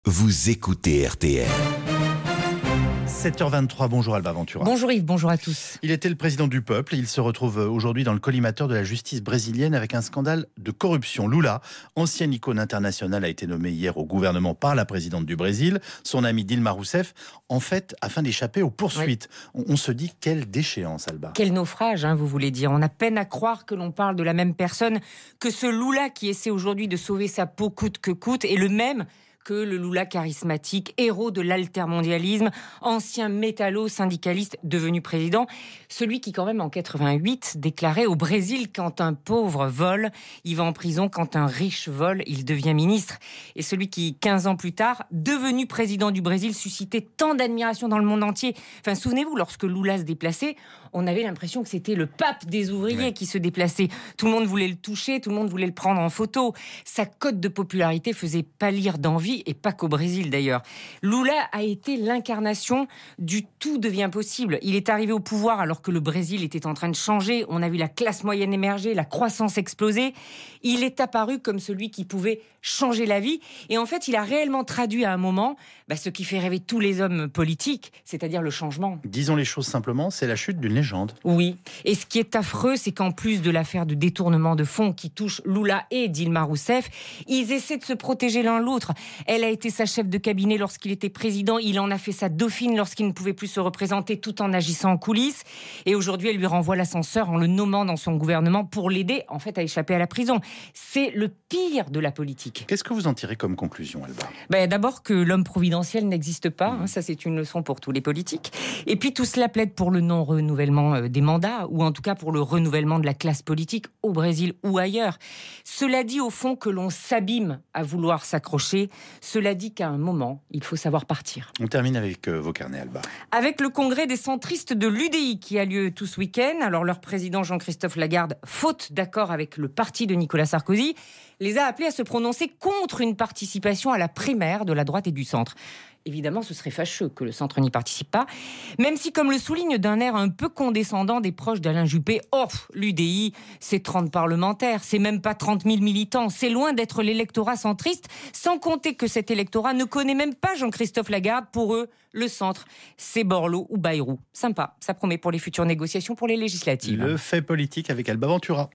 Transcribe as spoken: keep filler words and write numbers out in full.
Vous écoutez R T L. sept heures vingt-trois, bonjour Alba Ventura. Bonjour Yves, bonjour à tous. Il était le président du peuple et il se retrouve aujourd'hui dans le collimateur de la justice brésilienne avec un scandale de corruption. Lula, ancienne icône internationale, a été nommé hier au gouvernement par la présidente du Brésil, son ami Dilma Rousseff, en fait, afin d'échapper aux poursuites. Oui. On, on se dit, quelle déchéance, Alba. Quel naufrage, hein, vous voulez dire. On a peine à croire que l'on parle de la même personne, que ce Lula qui essaie aujourd'hui de sauver sa peau coûte que coûte est le même que le Lula charismatique, héros de l'altermondialisme, ancien métallo-syndicaliste devenu président, celui qui quand même en quatre-vingt-huit déclarait au Brésil quand un pauvre vole, il va en prison, quand un riche vole, il devient ministre. Et celui qui, quinze ans plus tard, devenu président du Brésil, suscitait tant d'admiration dans le monde entier. Enfin, souvenez-vous, lorsque Lula se déplaçait, on avait l'impression que c'était le pape des ouvriers ouais. qui se déplaçait. Tout le monde voulait le toucher, tout le monde voulait le prendre en photo. Sa cote de popularité faisait pâlir d'envie, et pas qu'au Brésil d'ailleurs. Lula a été l'incarnation du tout devient possible. Il est arrivé au pouvoir alors que le Brésil était en train de changer. On a vu la classe moyenne émerger, la croissance exploser. Il est apparu comme celui qui pouvait changer la vie. Et en fait, il a réellement traduit à un moment bah, ce qui fait rêver tous les hommes politiques, c'est-à-dire le changement. Disons les choses simplement, c'est la chute d'une légende. Oui. Et ce qui est affreux, c'est qu'en plus de l'affaire de détournement de fonds qui touche Lula et Dilma Rousseff, ils essaient de se protéger l'un l'autre. Elle a été sa chef de cabinet lorsqu'il était président. Il en a fait sa dauphine lorsqu'il ne pouvait plus se représenter tout en agissant en coulisses. Et aujourd'hui, elle lui renvoie l'ascenseur en le nommant dans son gouvernement pour l'aider, en fait, à échapper à la prison. C'est le pire de la politique. Qu'est-ce que vous en tirez comme conclusion, Alba ? Ben, d'abord que l'homme providentiel n'existe pas. Mmh. Hein, ça, c'est une leçon pour tous les politiques. Et puis, tout cela plaide pour le non-renouvellement des mandats, ou en tout cas pour le renouvellement de la classe politique au Brésil ou ailleurs. Cela dit, au fond, que l'on s'abîme à vouloir s'accrocher. Cela dit qu'à un moment, il faut savoir partir. On termine avec euh, vos carnets, Alba. Avec le congrès des centristes de l'U D I qui a lieu tout ce week-end. Alors, leur président Jean-Christophe Lagarde, faute d'accord avec le parti de Nicolas Sarkozy, les a appelés à se prononcer contre une participation à la primaire de la droite et du centre. Évidemment, ce serait fâcheux que le centre n'y participe pas, même si, comme le souligne d'un air un peu condescendant des proches d'Alain Juppé, oh, l'U D I, c'est trente parlementaires, c'est même pas trente mille militants, c'est loin d'être l'électorat centriste, sans compter que cet électorat ne connaît même pas Jean-Christophe Lagarde. Pour eux, le centre, c'est Borloo ou Bayrou. Sympa, ça promet pour les futures négociations pour les législatives. Le fait politique avec Alba Ventura.